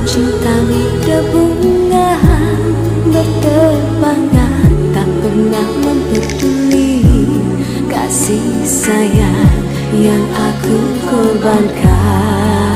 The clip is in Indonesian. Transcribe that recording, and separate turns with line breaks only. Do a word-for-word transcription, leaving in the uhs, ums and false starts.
Cintamu berbunga bertebangan, tak pernah mempeduli kasih sayang yang aku korbankan.